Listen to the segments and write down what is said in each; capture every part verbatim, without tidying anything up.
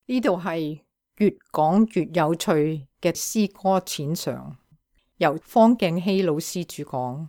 呢度係越講越有趣嘅詩歌淺嘗，由方敬熙老師主講。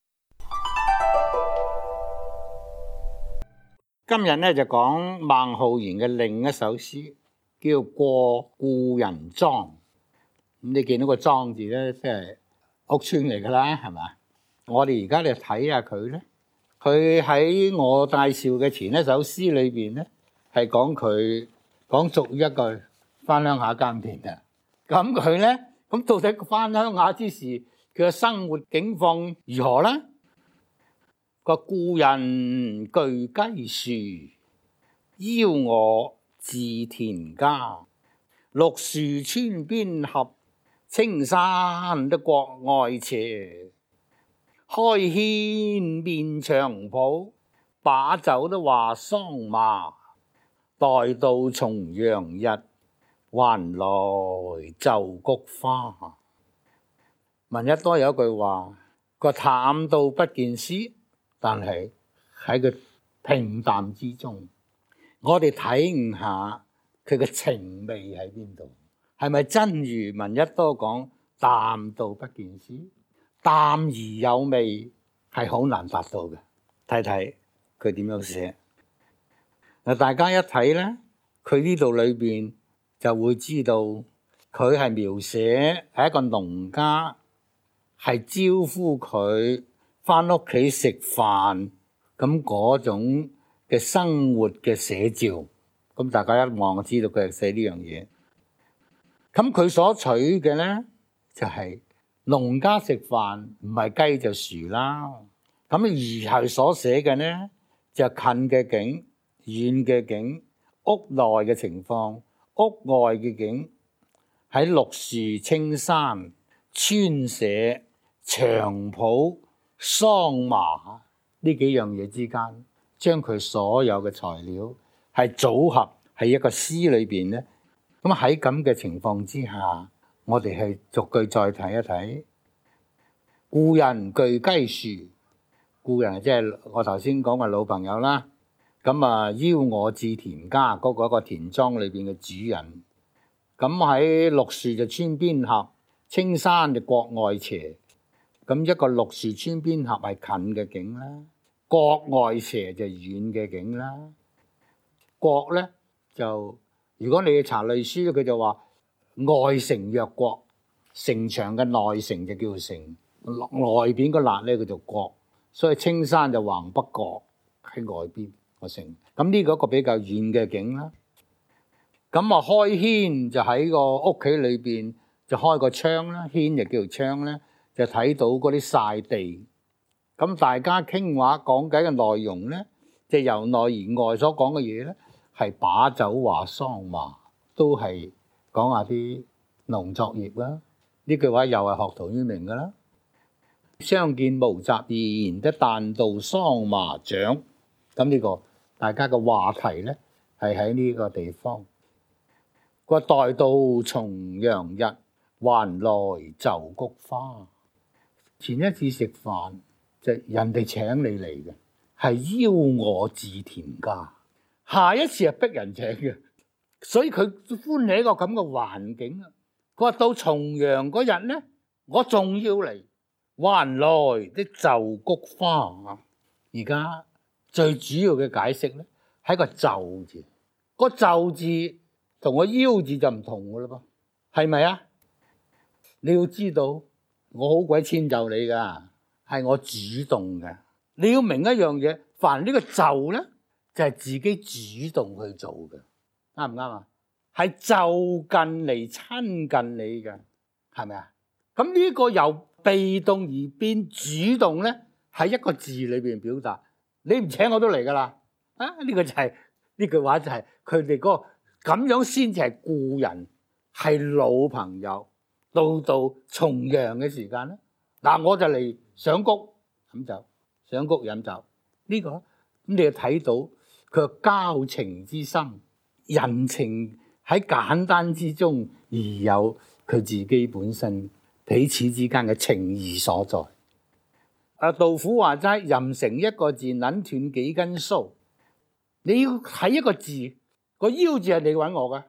今日咧就講孟浩然嘅另一首詩，叫《過故人莊》。咁你見到個莊字咧，即係屋村嚟噶啦，係嘛？我哋而家嚟睇下佢咧，佢喺我介紹嘅前一首詩裏邊咧，係講佢講俗語一句翻鄉下耕田啊。咁佢咧，咁到底翻鄉下之時，佢嘅生活境況如何咧？個故人具雞樹，邀我至田家。綠樹村邊合，青山的國外斜。開軒面場圃，把酒的話桑麻。待到重陽日，還來就菊花。聞一多有一句話，個淡到不見詩。但係喺個平淡之中，我哋睇唔下佢嘅情味喺邊度？係咪真如聞一多講淡到不見詩？淡而有味係好難達到嘅。睇睇佢點樣寫嗱，大家一睇咧，佢呢度裏邊就會知道佢係描寫係一個農家，係招呼佢翻屋企食飯，咁嗰種嘅生活嘅寫照，咁大家一望就知道佢係寫呢樣嘢。咁佢所取嘅咧就係農家食飯，唔係雞就樹啦。咁而係所寫嘅咧就近嘅景、遠嘅景、屋內嘅情況、屋外嘅景，喺綠樹青山、村舍、場圃、桑麻呢幾樣嘢之間，將佢所有嘅材料係組合喺一個詩裏邊咧。咁喺咁嘅情況之下，我哋係逐句再睇一睇。故人具雞樹，故人即係我頭先講嘅老朋友啦。咁啊，邀我至田家嗰個一個田莊裏邊嘅主人。咁喺綠樹就村邊合，青山就國外斜。咁一個綠樹村邊合係近嘅景啦，國外斜就遠嘅景啦。國咧就如果你去查歷書，佢就話外城曰國，城牆嘅內城就叫城，外邊個欄咧叫做國。所以青山就橫北角喺外邊個城。咁呢個一個比較遠嘅景啦。咁啊開軒就喺個屋企裏邊就開個窗啦，軒就叫做窗咧。就睇到嗰啲曬地，咁大家傾話講偈嘅內容咧，就由內而外所講嘅嘢咧，係把酒話桑麻，都係講下啲農作業啦。呢句話又係學陶淵明噶啦。相見無雜言，得但道桑麻長。咁呢個大家嘅話題咧，係喺呢個地方。個待到重陽日，還來就菊花。前一次食飯就人哋請你嚟嘅，係邀我至田家。下一次係逼人請嘅，所以佢歡喜一個咁嘅環境啊。佢話到重陽嗰日咧，我仲要嚟，還來的就菊花。而家最主要嘅解釋咧，係個就字，個就字同個邀字就唔同噶啦噃，係咪啊？你要知道。我好鬼遷就你噶，係我主動嘅。你要明一樣嘢，凡呢個就咧，就係自己主動去做嘅，啱唔啱啊？係就近嚟親近你嘅，係咪啊？咁呢個由被動而變主動咧，喺一個字裏邊表達。你唔請我都嚟噶啦，啊呢個就係呢句話就係佢哋嗰個咁樣先至係故人，係老朋友。到到重陽嘅時間咧，嗱我就嚟賞菊飲酒，賞菊飲酒呢個咁你就睇到佢個交情之深，人情喺簡單之中而有佢自己本身彼此之間嘅情誼所在。啊，杜甫話齋，吟成一個字，捻斷幾根鬚。你要睇一個字，個邀字係你搵我噶，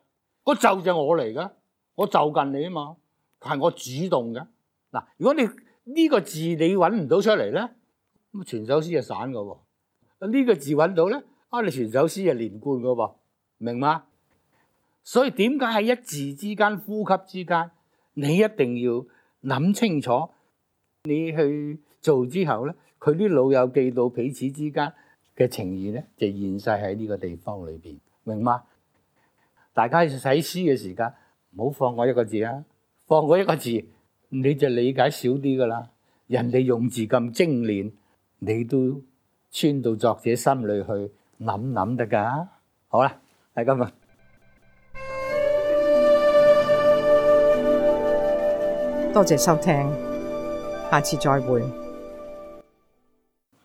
個就就係我嚟噶，我就近你啊嘛，係我主動嘅。嗱，如果你呢個字你揾唔到出嚟咧，咁全首詩就散噶喎。呢個字揾到咧，啊，你全首詩就連貫噶喎，明嗎？所以點解喺一字之間、呼吸之間，你一定要諗清楚，你去做之後咧，佢啲老友記到彼此之間嘅情誼咧，就現世喺呢個地方裏邊，明嗎？大家喺睇詩嘅時間，唔好放過一個字啊！放過一個字，你就理解少啲噶啦。人哋用字咁精煉，你都穿到作者心裏去諗諗得噶。好啦，係咁啊！ 多謝收聽，下次再會。